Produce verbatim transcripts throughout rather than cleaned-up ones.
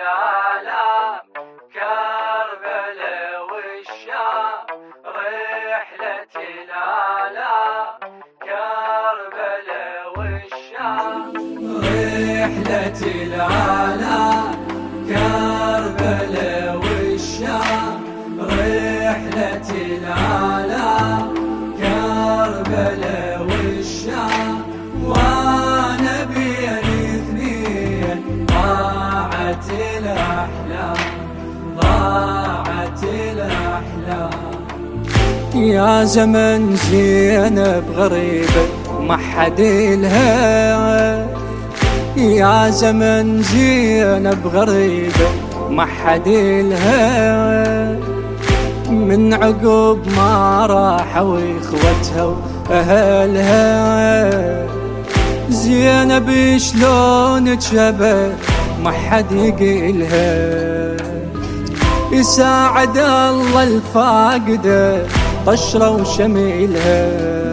الآلام كربلاء والشام، رحلة الآلام كربلاء والشام، رحلة الآلام كربلاء والشام، رحلة الآلام كربلاء والشام. وانا بين اثنين ضاعت الاحلام، ضاعت الاحلام. يا زمن زينب غريبة ما حد إلها، يا زمن زينب غريبة ما حد إلها، من عقب ما راحوا إخوتها وأهلها. زينب شلون تشبه ما حد يقيلها، يساعد الله الفاقدة طشرة وشميلها.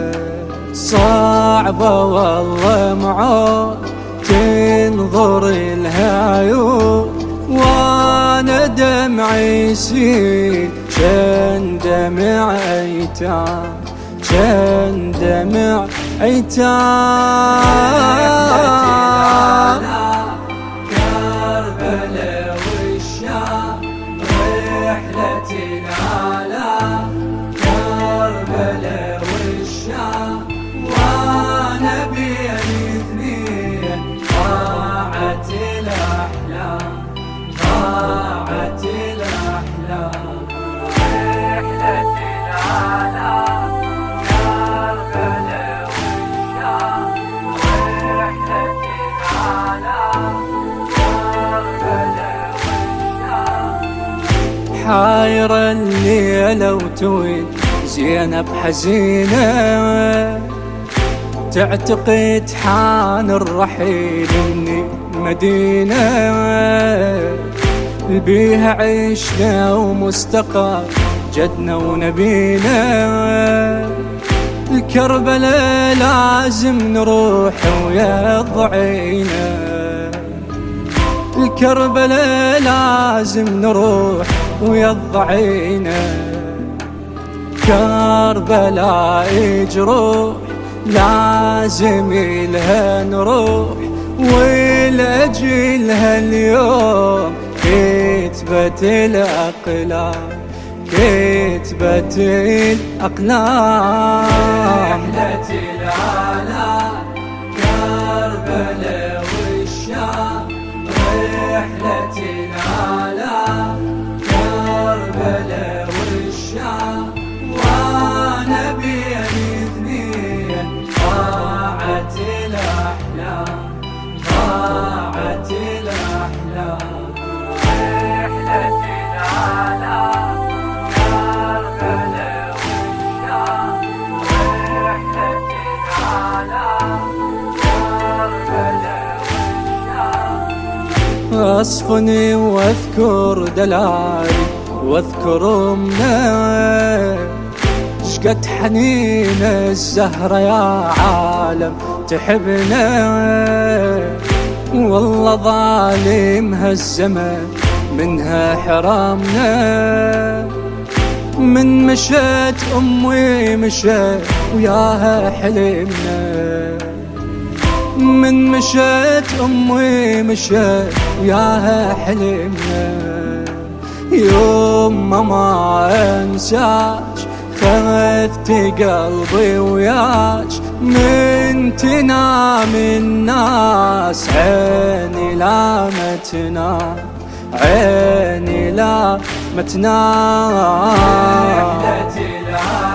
صعبة والله معود تنظر لها عيون، وانا دمعي يسيل شن دمع ايتام، شن دمع ايتام. كربلاء والشام، رحلة الآلام كربلاء والشام. وانا بين اثنين ضاعت الاحلام، ضاعت الاحلام. رحلة الآلام كربلاء والشام، رحلة الآلام كربلاء والشام. حايرة الليلة وتويل زينب حزينة، تعتقد حان الرحيل اني مدينة، بيها عشنا ومستقر جدنا ونبينا. الكربلاء لازم نروح ويا ضعينا، الكربلاء لازم نروح ويا ضعينا. كربلاء جروح لازم إلها نروح، ولأجلها اليوم كتبت الأقلام، كتبت الأقلام. رحلة الآلام كربلاء والشام، رحلة الآلام كربلاء والشام. وانا بين اثنين ضاعت الاحلام، ضاعت الاحلام. رحلة الآلام كربلاء والشام، رحلة الآلام كربلاء والشام. اصفني واذكر دلالي واذكر امنا، شقد حنين الزهرة يا عالم تحبنا. والله ظالم هالزمن منها حرامنا، من مشت امي مشت وياها حلمنا، من مشت امي مشت وياها حلمنا. يوم ما انساك خذت قلبي وياك، من تنام الناس عيني لا ما تنام، عيني لا ما تنام.